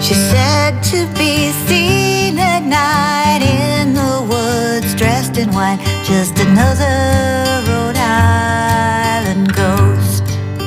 She's said to be seen at night in the woods, dressed in white, just another Rhode Island ghost.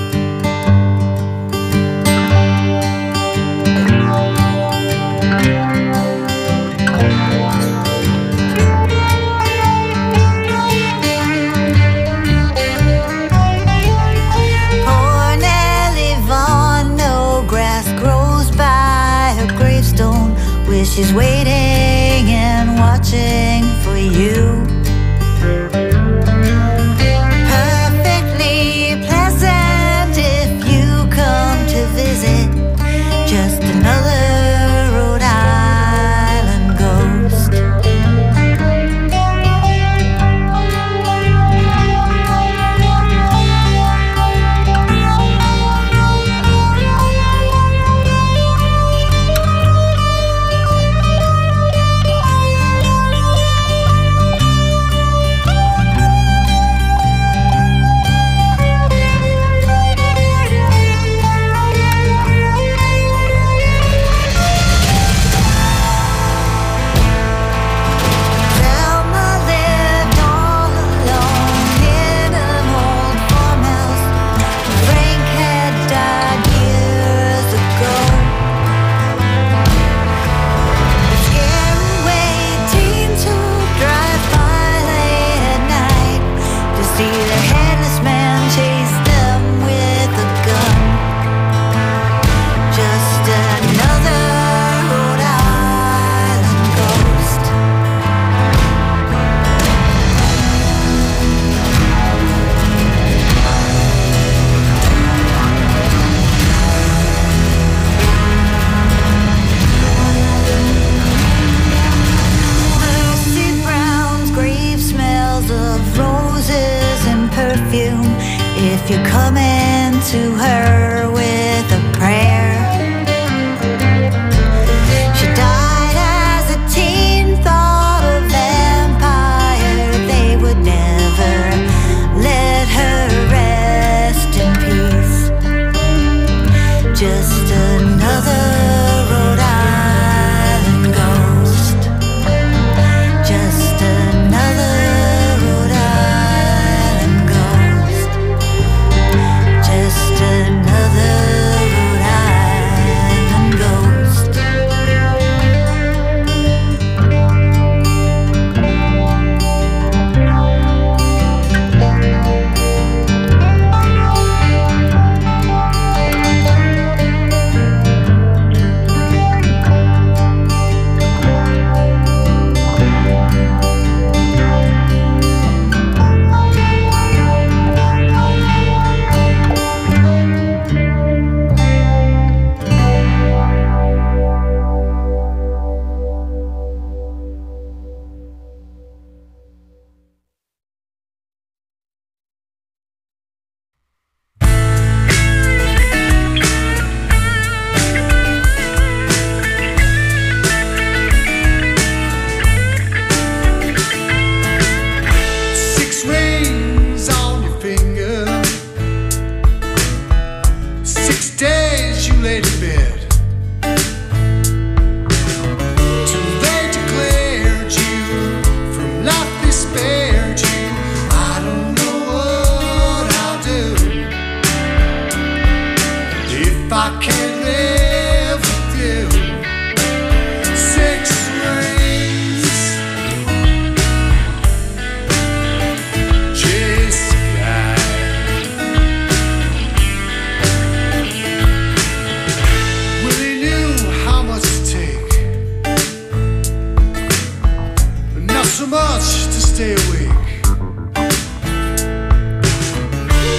Poor Nellie Vaughan, no grass grows by her gravestone, where she's waiting and watching for you. Perfectly pleasant if you come to visit, just another Rhode Island ghost. If you're coming to her with a prayer. She died as a teen, thought a vampire. They would never let her rest in peace. Just another Rhode Island ghost. Just another Rhode Island ghost. Just another Rhode Island ghost.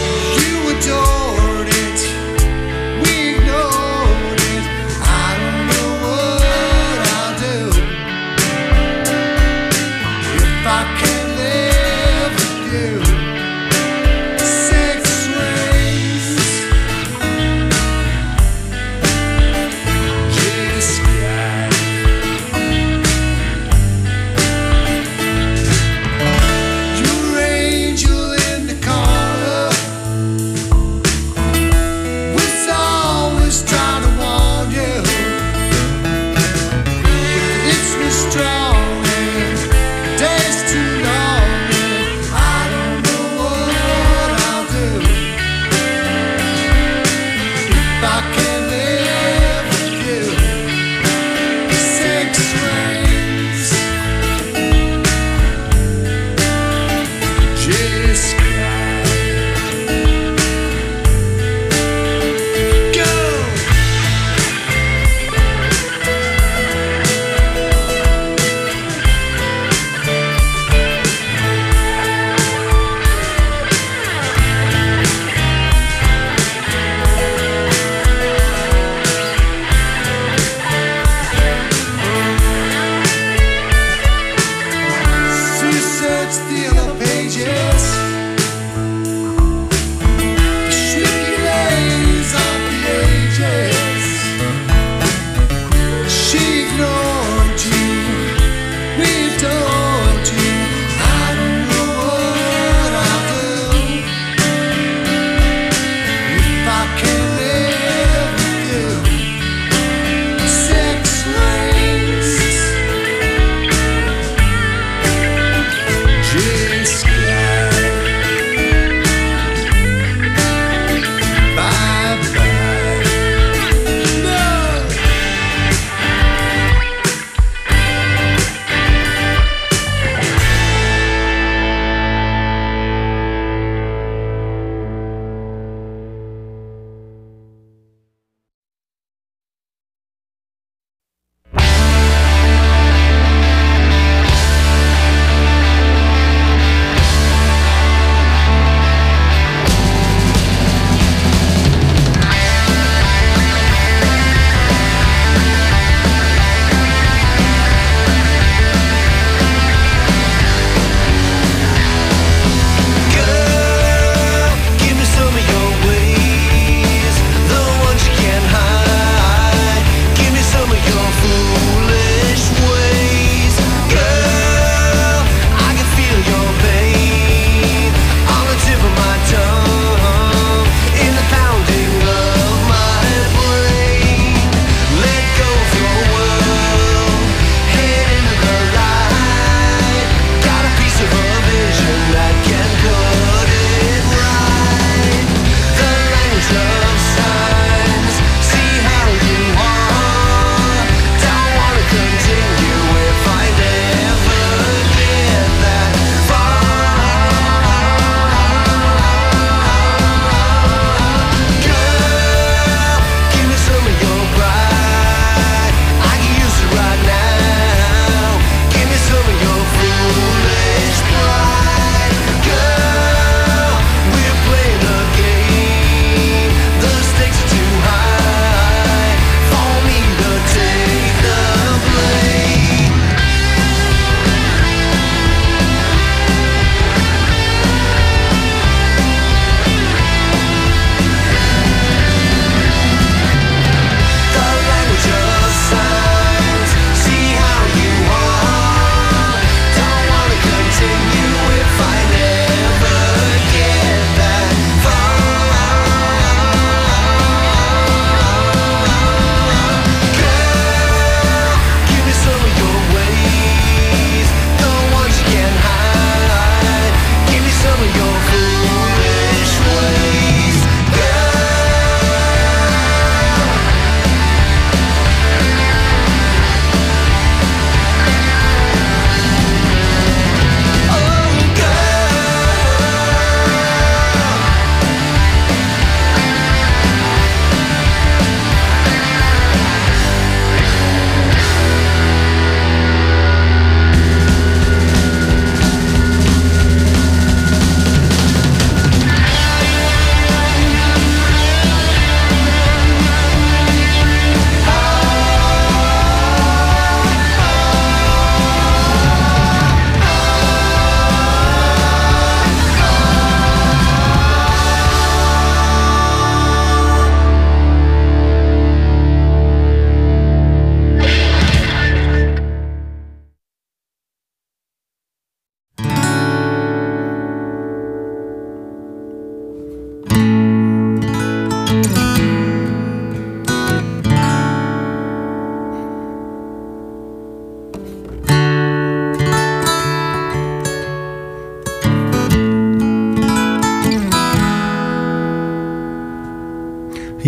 Adored it, we ignored it. I don't know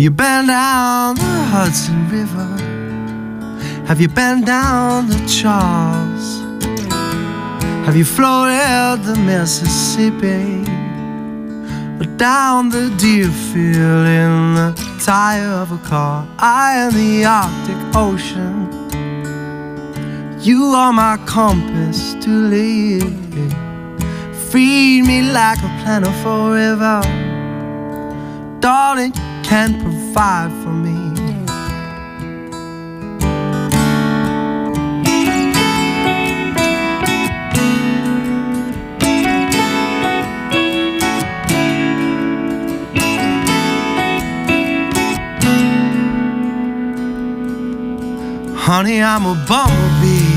You been down the Hudson River? Have you been down the Charles? Have you floated the Mississippi? Or down the Deerfield in the tire of a car? I in the Arctic Ocean. You are my compass to lead. Feed me like a plentiful river. Darling, you can provide for me. Honey, I'm a bumblebee.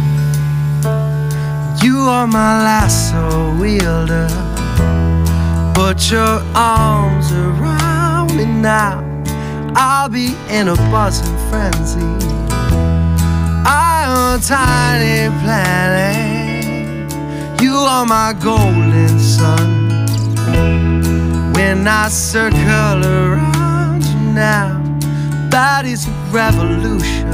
You are my lasso wielder. Put your arms around me now. I'll be in a buzzing frenzy. I'm a tiny planet. You are my golden sun. When I circle around you now, that is a revolution.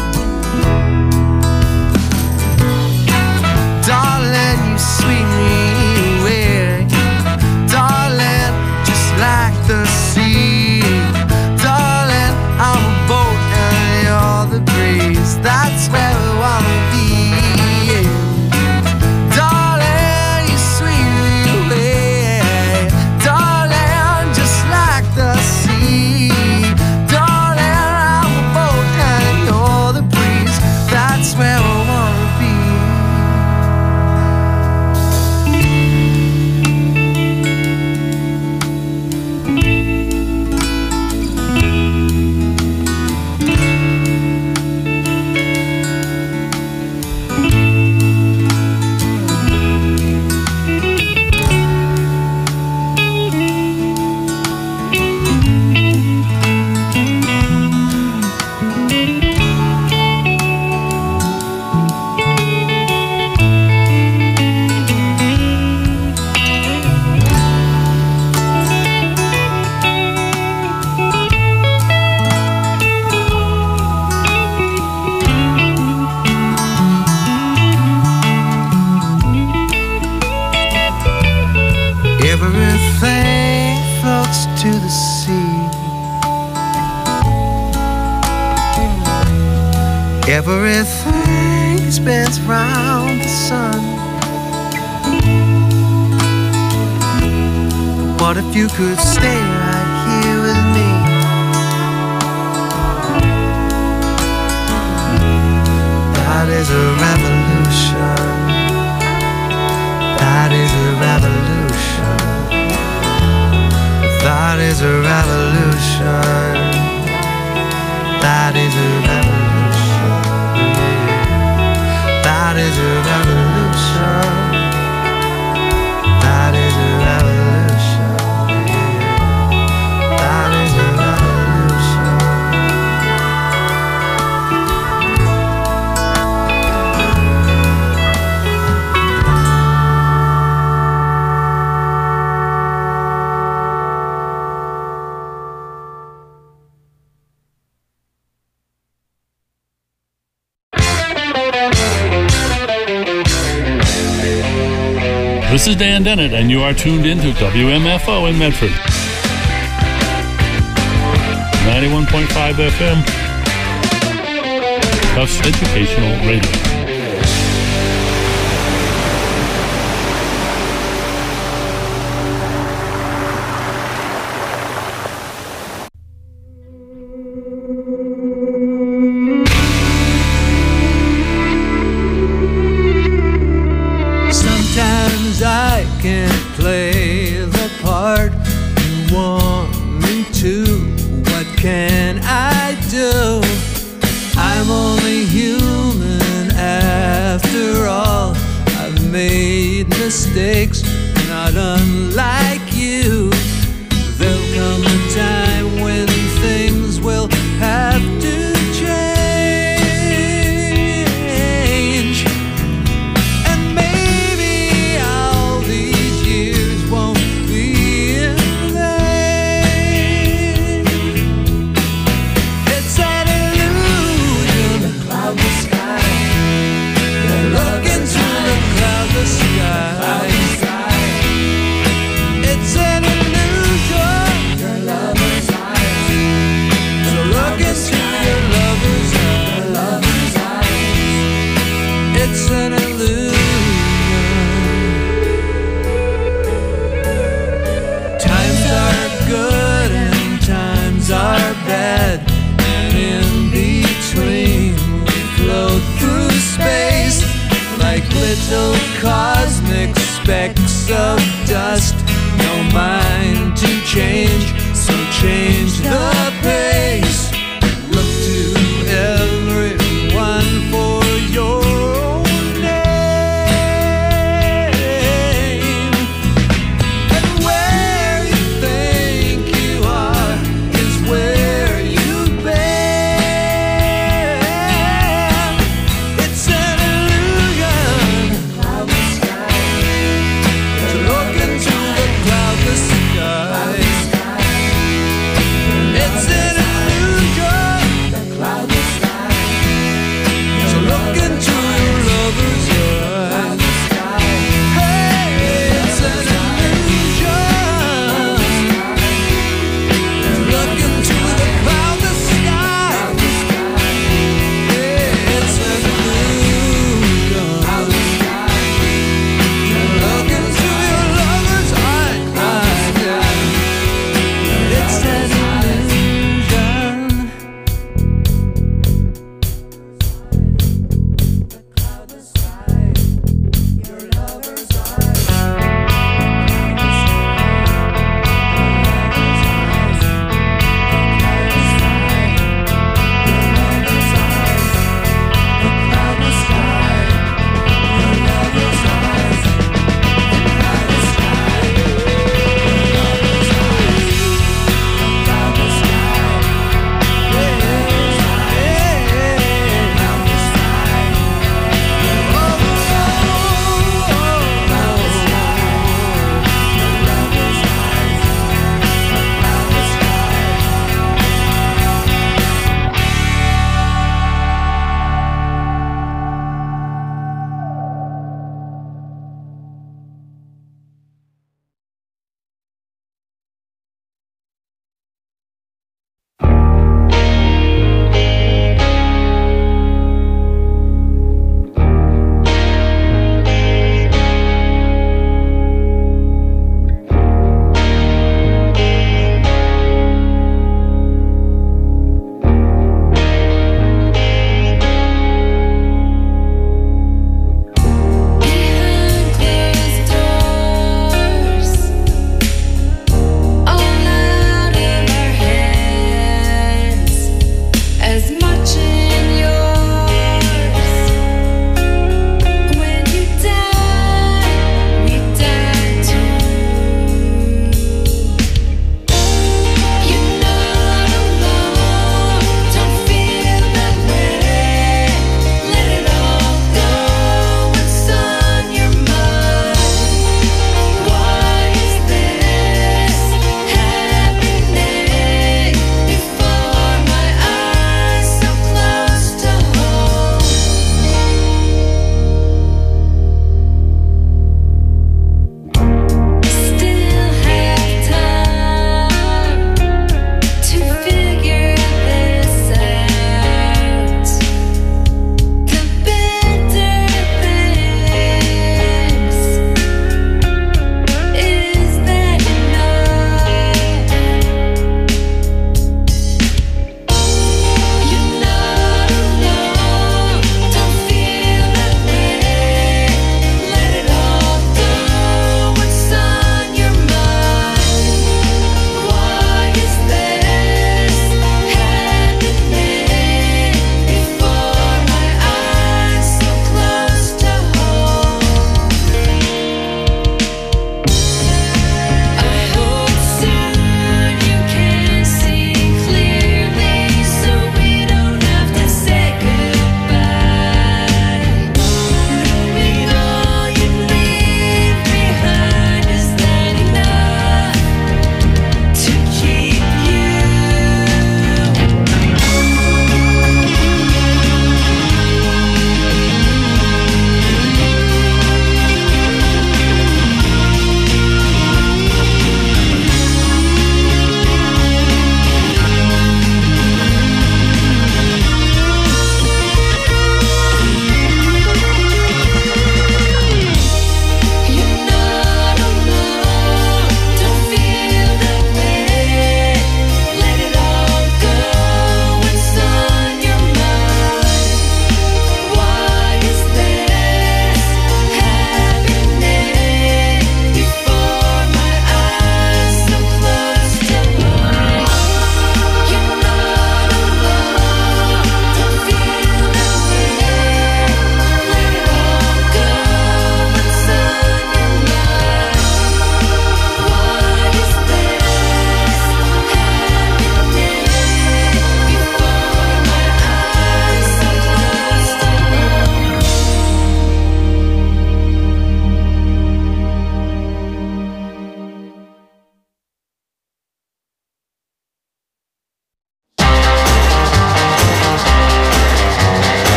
Darling, you sweep me away. Darling, just like the sea. Darling, I'm a boat and you're the breeze. That's where we wanna be. Darling, you sweep me away. Darling, just like the sea. Darling, I'm a boat and you're the breeze. That's where we wanna be. Everything floats to the sea. Everything spins round the sun. What if you could stay right here with me? That is a revolution. That is a revolution. That is a revolution. That is a revolution. That is a revolution. That is a revolution. That is a revolution. This is Dan Dennett, and you are tuned into WMFO in Medford. 91.5 FM. Tufts Educational Radio. I can't play the part you want me to. What can I do? I'm only human after all. I've made mistakes, not unlike you. There'll come a time when things will have to change. And maybe all these years won't be in vain. specks of dust. No mind to change, so change the pace. Look to everyone for your own name. And where you think you are is where you've been. It's an illusion to look into the cloudless sky. It's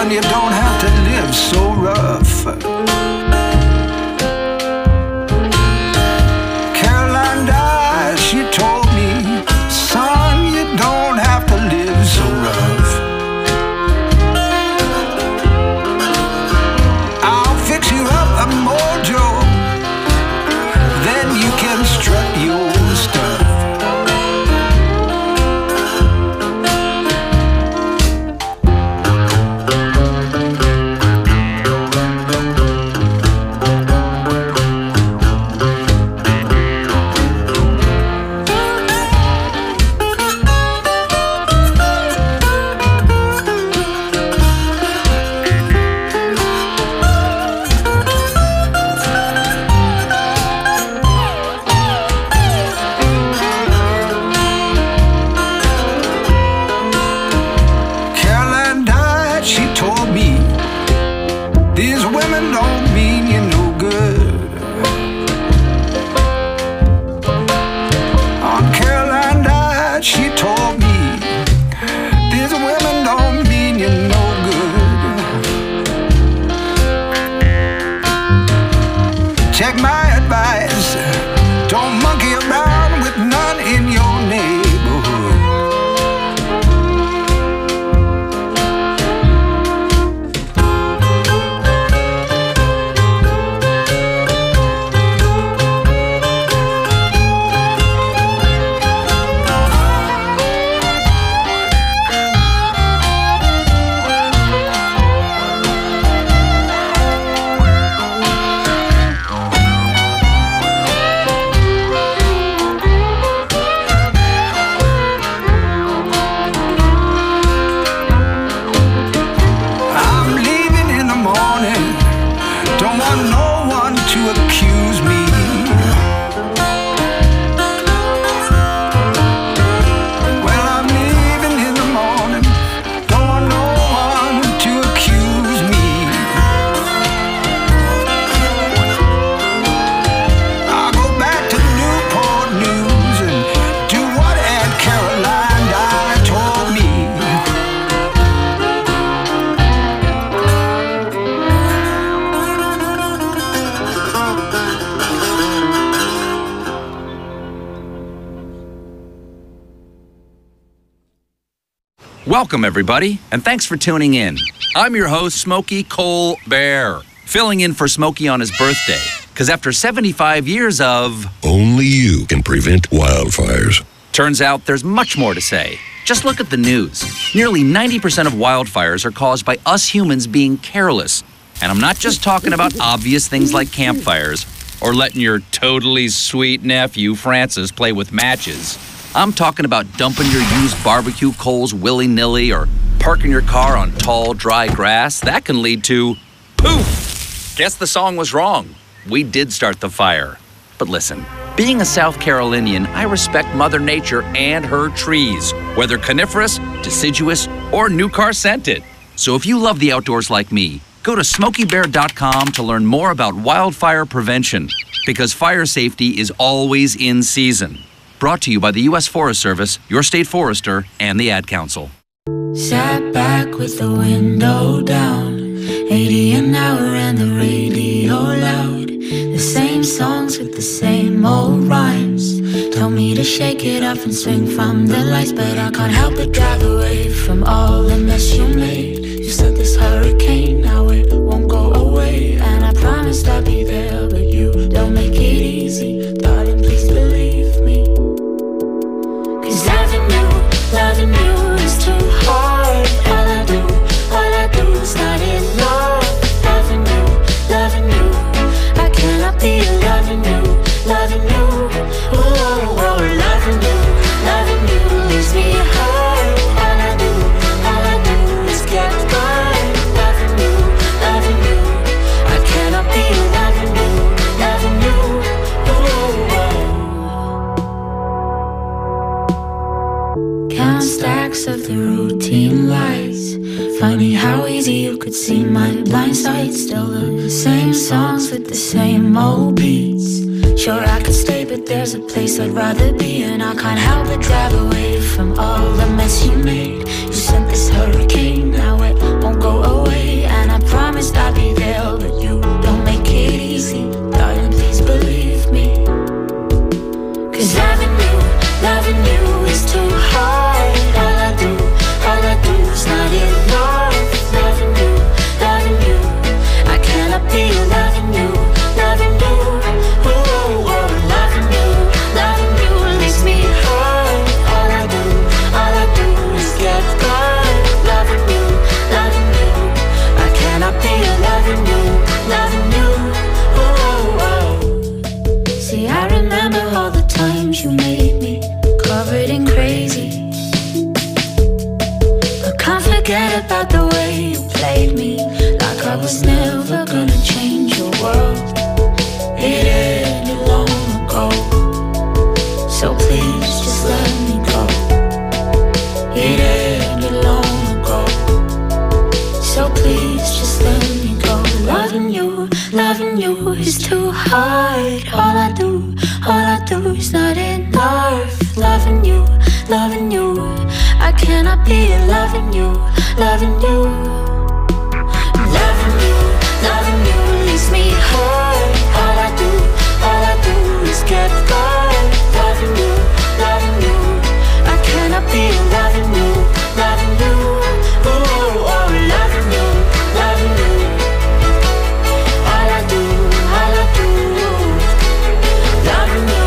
son, you don't have to live so rough. Caroline died, she told me, son, you don't have to live so rough. I'll fix you up a mojo, then you can strut your stuff. Take my advice, don't monkey around with none in your neighborhood. Welcome, everybody, and thanks for tuning in. I'm your host, Smokey Cole Bear, filling in for Smokey on his birthday, because after 75 years of... Only you can prevent wildfires. Turns out there's much more to say. Just look at the news. Nearly 90% of wildfires are caused by us humans being careless. And I'm not just talking about obvious things like campfires or letting your totally sweet nephew, Francis, play with matches. I'm talking about dumping your used barbecue coals willy-nilly or parking your car on tall, dry grass. That can lead to poof! Guess the song was wrong. We did start the fire. But listen, being a South Carolinian, I respect Mother Nature and her trees, whether coniferous, deciduous, or new car scented. So if you love the outdoors like me, go to SmokeyBear.com to learn more about wildfire prevention, because fire safety is always in season. Brought to you by the U.S. Forest Service, your state forester, and the Ad Council. Sat back with the window down, 80 an hour and the radio loud. The same songs with the same old rhymes. Told me to shake it off and swing from the lights, but I can't help but drive away from all the mess you made. You said this hurricane, now it won't go away, and I promised I'd be there, but you don't make it easy. Darling, please believe me. Loving you is too hard. All I do is not enough. Loving you, I cannot be loving you. Oh, loving you leaves me hurt. All I do is get burned. Loving you, I cannot be loving you. Count stacks of the routine lights. Funny how easy you could see my blind side. Still the same songs with the same old beats. Sure I could stay, but there's a place I'd rather be, and I can't help but drive away from all the mess you made. You sent this hurricane, now it won't go away, promised I'd be there, but you don't make it easy. Darling, please believe me. 'Cause loving you is too hard. All I do is not enough. Loving you, I cannot be loving you. Oh, loving you leaves me hurt. All I do is get hurt. Loving you, I cannot be loving you. Oh. See, I remember all the times you made me covered in crazy. I can't forget about the way you played me, like I was never gonna change your world. It ended long ago, so please just let me go. It ended long ago, so please just let me go. Loving you is too hard. All I do is not enough. Loving you, I cannot be loving you. Loving you leaves me hurt. All I do is get hurt. Loving you, I cannot be loving you. Oh, loving you. All I do, loving you.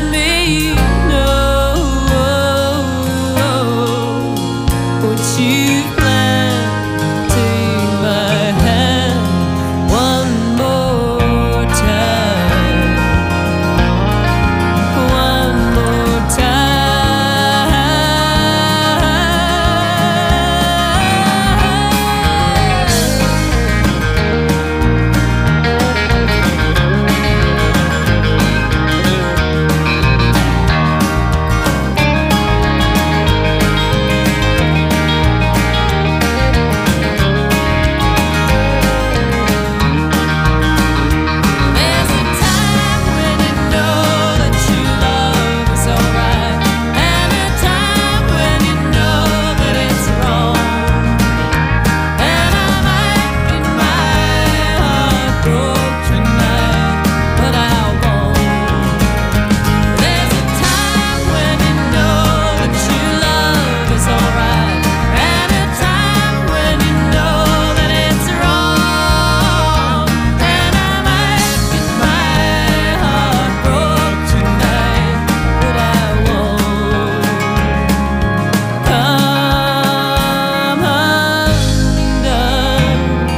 let me know what you plan. Take my hand one more time. One more time. There's a time when you know that your love is alright, and a time when you know that it's wrong. And I might get my heart broke tonight, but I won't. There's a time when you know that your love is alright, and a time when you know that it's wrong. And I might get my heart broke tonight, but I won't come undone.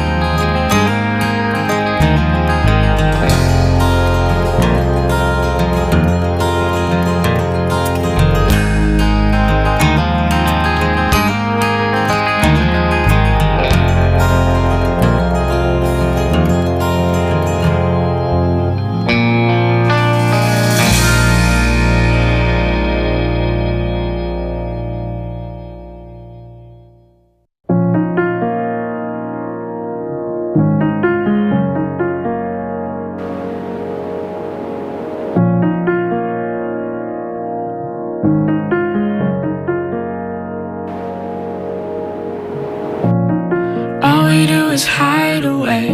All we do is hide away.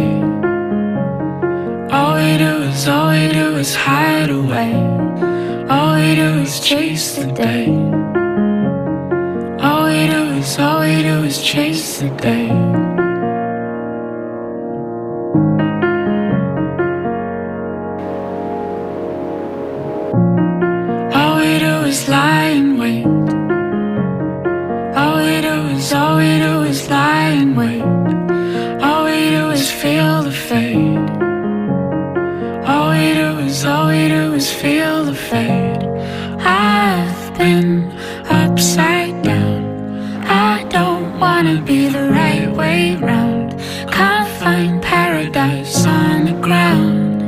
All we do is hide away. All we do is chase the day. All we do is chase the day. All we do is lie in wait. All we do is lie in wait. All we do is feel the fade. All we do is feel the fade. I've been upside down. I don't wanna be the right way round. Can't find paradise on the ground.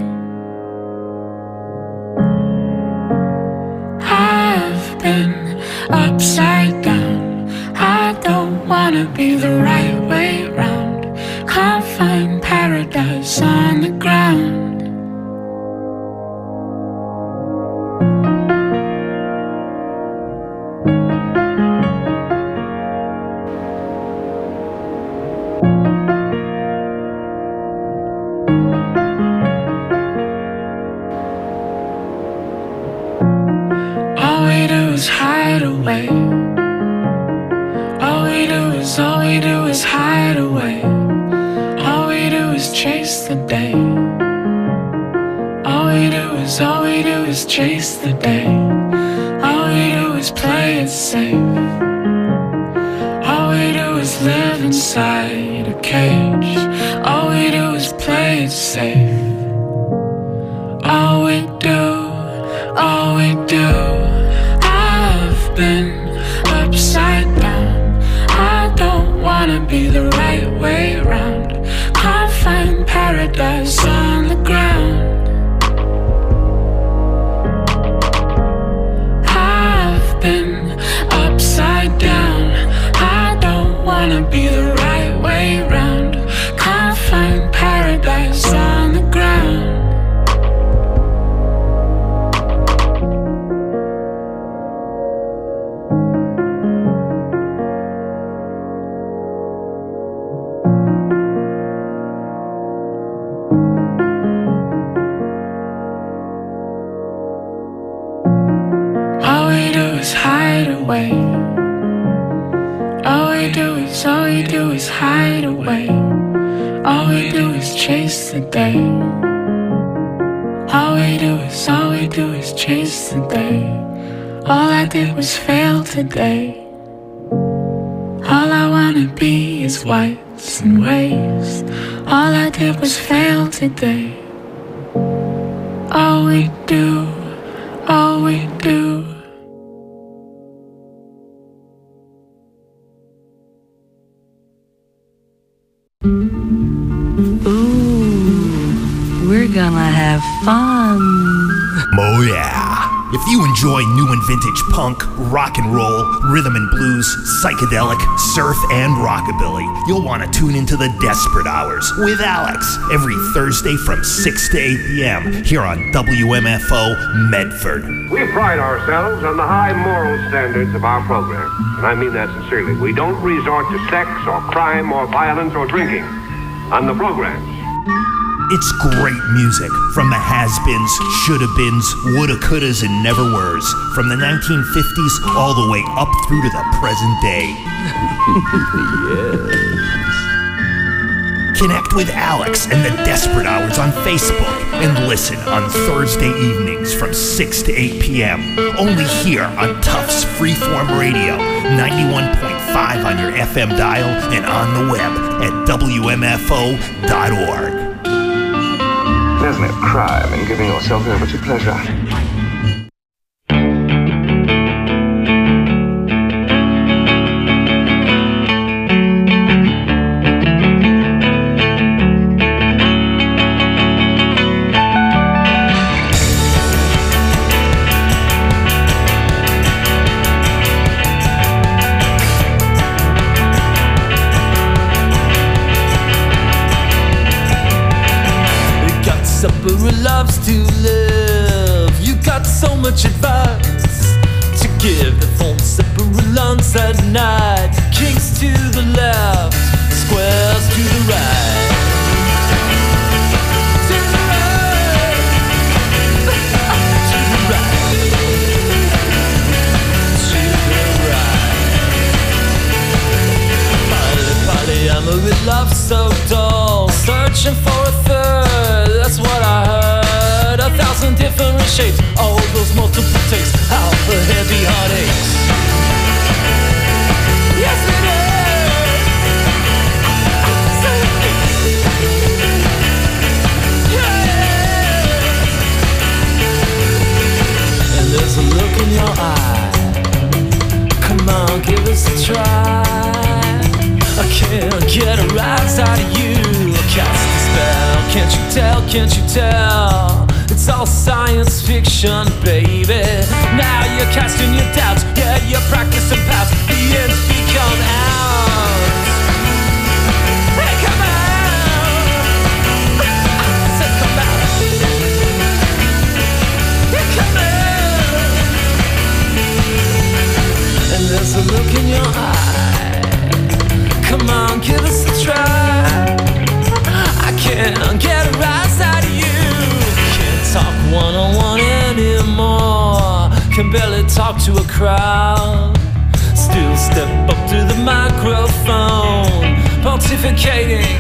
I've been upside down. I don't wanna be the right way round. Can't find paradise on the ground. All we do is hide away. All we do is hide away. All we do is chase the day. All we do is chase the day. All we do is play it safe. All we do is live inside a cage. All we do is play it safe. All we do, I've been upside down. I don't wanna be the right way round. Can't find paradise on the ground. I've been upside down. I don't wanna be the right way round. Can't find paradise on the ground. All we do is hide away. All we do is hide away. All we do is chase the day. All we do is chase the day. All I did was fail today. All I wanna be is whites and waste. All I did was fail today. All we do, all we do. Ooh, we're gonna have fun. Oh yeah. If you enjoy new and vintage punk, rock and roll, rhythm and blues, psychedelic, surf, and rockabilly, you'll want to tune into the Desperate Hours with Alex every Thursday from 6 to 8 p.m. here on WMFO Medford. We pride ourselves on the high moral standards of our program, and I mean that sincerely. We don't resort to sex or crime or violence or drinking on the programs. It's great music from the has-beens, shoulda-beens, woulda, couldas, and never-weres, from the 1950s all the way up through to the present day. Yes. Connect with Alex and the Desperate Hours on Facebook and listen on Thursday evenings from 6 to 8 p.m. Only here on Tufts Freeform Radio, 91.5 on your FM dial and on the web at WMFO.org. There's no crime in giving yourself over to pleasure. Who loves to live. You got so much advice to give. The phone separate lungs at night. Kings to the left, squares to the right. To the right. To the right. To the right. Polyamory love so dull. Searching for a third, that's what I heard. 1,000 different shapes, all those multiple takes, how the heavy heartaches. Yes it is. Yeah. And there's a look in your eye. Come on, give us a try. I can't get a rise out of you. Cast the spell, can't you tell, can't you tell? It's all science fiction, baby. Now you're casting your doubts, yeah, you're practicing past. The ends become out. Hey, come out. I said come out. Yeah, come out. And there's a look in your eye. Come on, give us a try. I can't get a rise out of you. Can't talk one-on-one anymore. Can barely talk to a crowd. Still step up to the microphone, pontificating.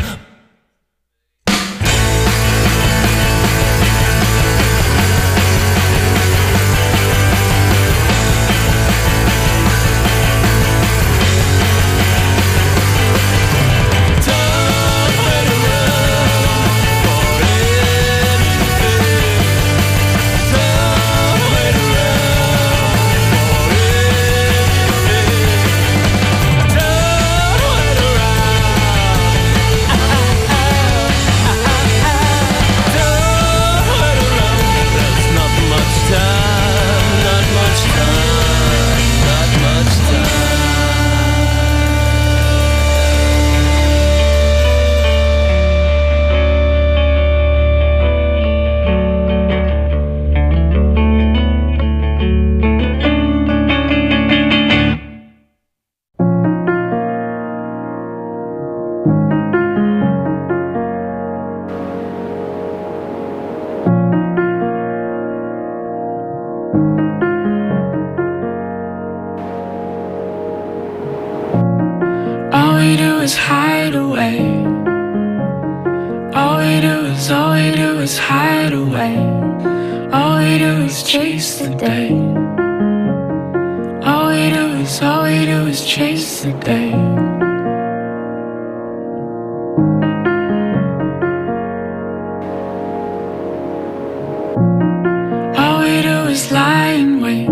is hide away. All we do is hide away. we do is chase the day. All we do is chase the day. All we do is lie in wait.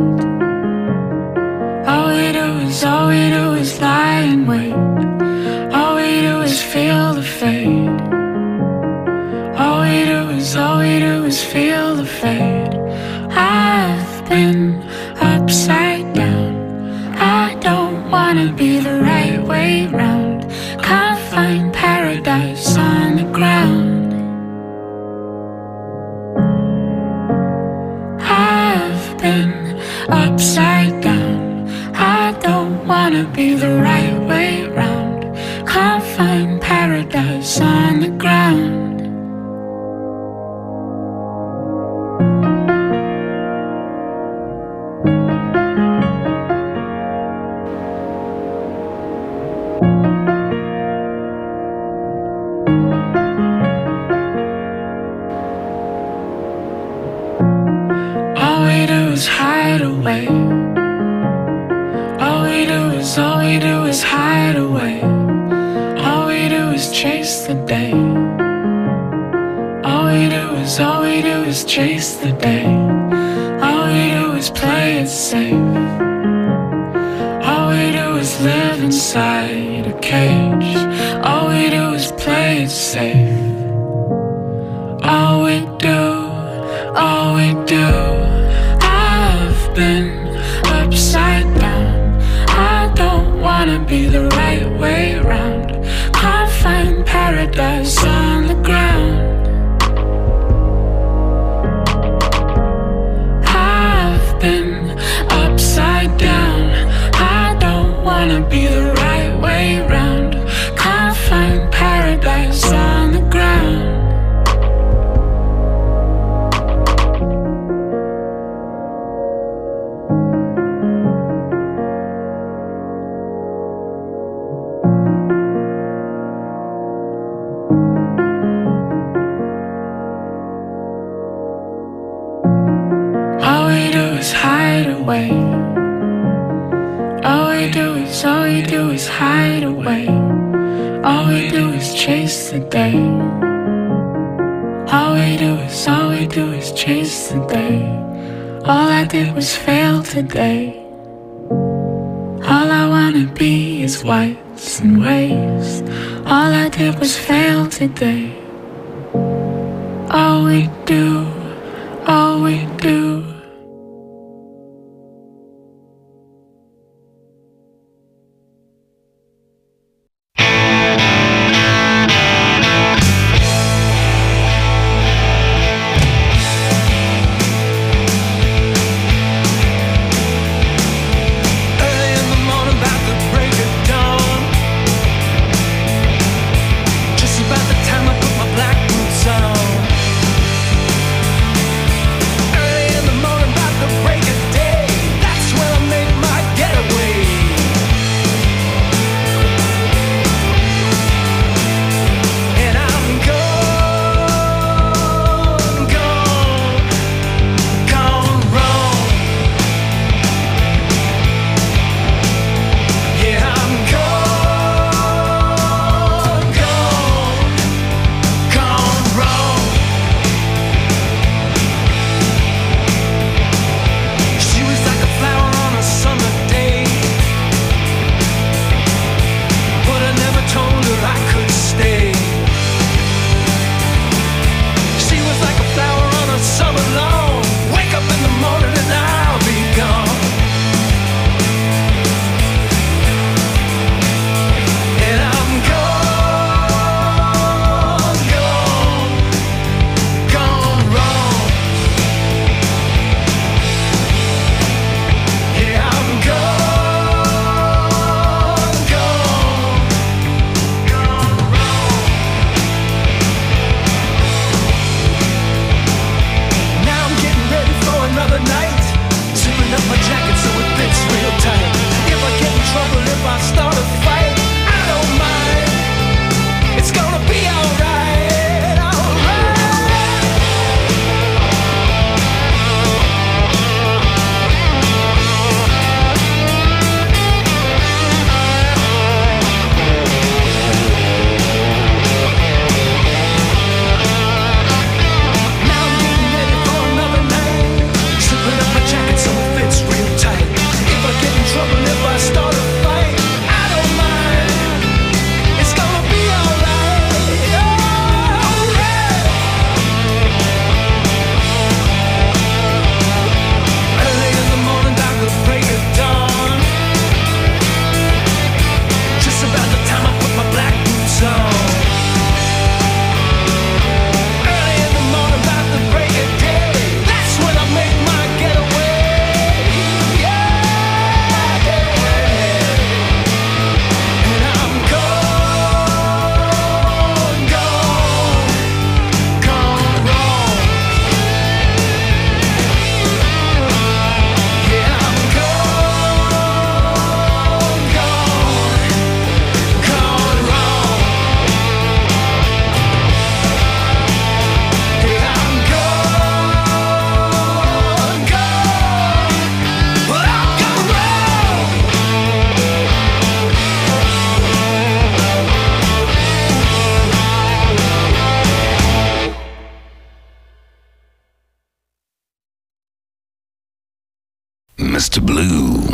All we do is lie in wait. All we do is feel the fade. All we do is feel the fade. I've been upside down. I don't wanna be the right way round. Can't find paradise on the ground. I've been upside down. I don't wanna be the right way round. Can't find paradise on the ground. All we do is hide away. All we do is hide away. All we do is chase the day. All we do is chase the day. All we do is play it safe. All we do is live inside a cage. All we do is play it safe. All we do, I've been upside down. I don't wanna be the right way round. Can't find paradise on the ground. I've been upside down. I don't wanna be the right way round. Can't find paradise on the ground. All we do is hide away. All we do is chase the day. All we do is chase the day. All I did was fail today. All I wanna be is whites and waves. All I did was fail today. All we do. Early in the morning Mr. Blue.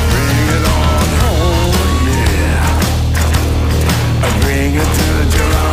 Bring it to Jerome.